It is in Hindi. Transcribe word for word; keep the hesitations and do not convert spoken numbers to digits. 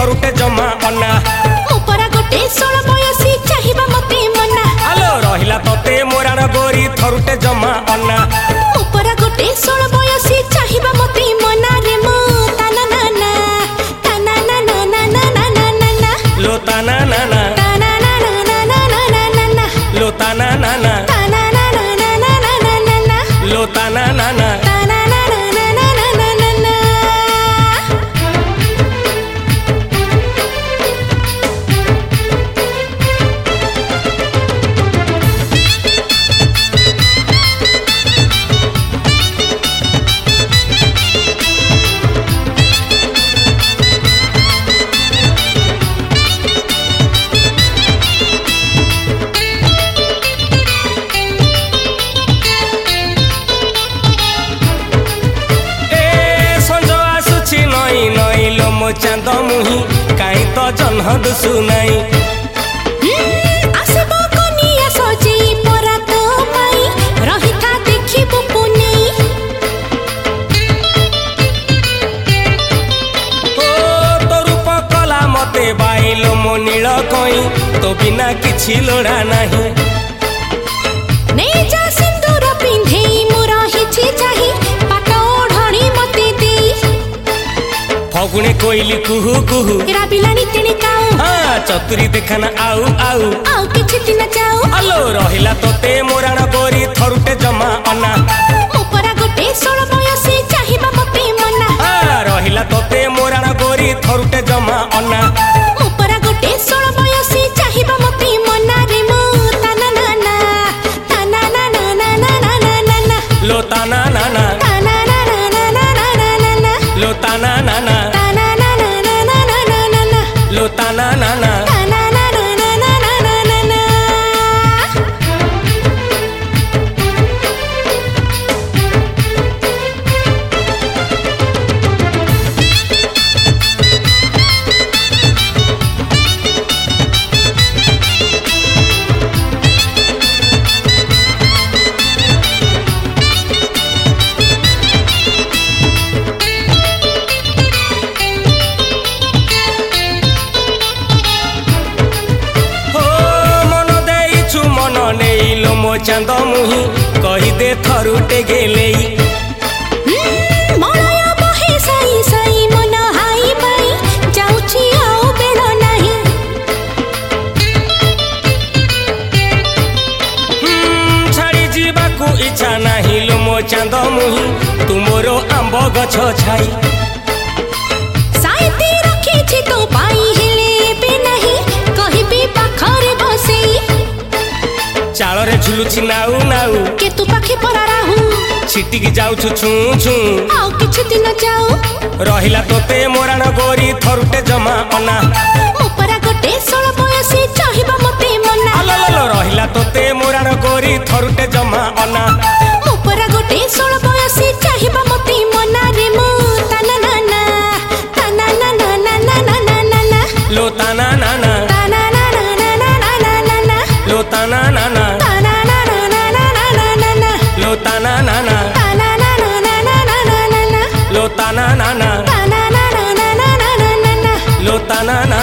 थरुटे जमा अना मोपरा गोटे सोल बयसी चाहिबा मते मना आलो रहिला तते मोराण गोरी थरुटे जमा अना मोपरा गोटे सोल बयसी चाहिबा मते मना रे मो ताना नाना ताना नाना नाना नाना नाना लो ताना नाना ताना नाना नाना नाना लो ताना नाना ताना नाना नाना नाना लो ताना नाना ताना नाना नाना नाना चांद मुही काई तो जन्ह दुसु नाई आसबो कनिया सजी परा तो पाई रहिथा देखिबो पुनै ओ तो रूप कला मते बाइलो मो नील कई तो बिना किछि लोड़ा नाही ने जा सिंदूर पिंधे मोरा हिछि चाहि पाटो ढणी मते देई फगुणे कोइली कुहू कुहू राबिलानी तेने काऊ हाँ चतुरी देखना आउ आउ आउ किछि दिन जाऊ आलो रहिला तते मोराण गोरी थरुटे जमा अना मोपरा गोटे सोल बयसी चाहिबा मते मना हाँ रहिला तते मोराण गोरी थरुटे जमा अना मोपरा गोटे सोल बयसी चाहिबा मते मना रे मो ताना नाना ताना नाना नाना नाना लो ताना नाना ताना नाना नाना नाना लो ताना नाना ताना नाना नाना नाना लो ताना नाना ताना नाना नाना नाना मो चांद मुही कही दे थरुटे गेलेई मलय बहे साई साई मन हाई पाई जाउछि आउ बेल नाही छाड़ी जीवाकू इच्छा नाही लो मो चांद मुही तुमरो आंब गछ छाई साइते रखिछि तो पाई हेले बे नाही कहिबी पाखरे बसेई चाଳରେ झुलुछि नाउ नाउ के तू पाखे परा राहु छिटिकी जाउछु छु छु आउ किछि दिन जाऊ रहिला तोते मोराण गोरी थरुटे जमा अना मोपरा गोटे सोल बयसी चाहिबा मते मना आलो लो रहिला तोते मोराण गोरी थरुटे जमा अना मोपरा गोटे सोल बयसी चाहिबा मते मना रे मो ताना नाना ताना नाना नाना नाना लो ताना नाना ताना नाना नाना नाना लो ताना नाना ताना नाना नाना नाना लो ताना नाना ताना नाना नाना नाना लो ताना नाना ताना नाना नाना नाना लो ताना नाना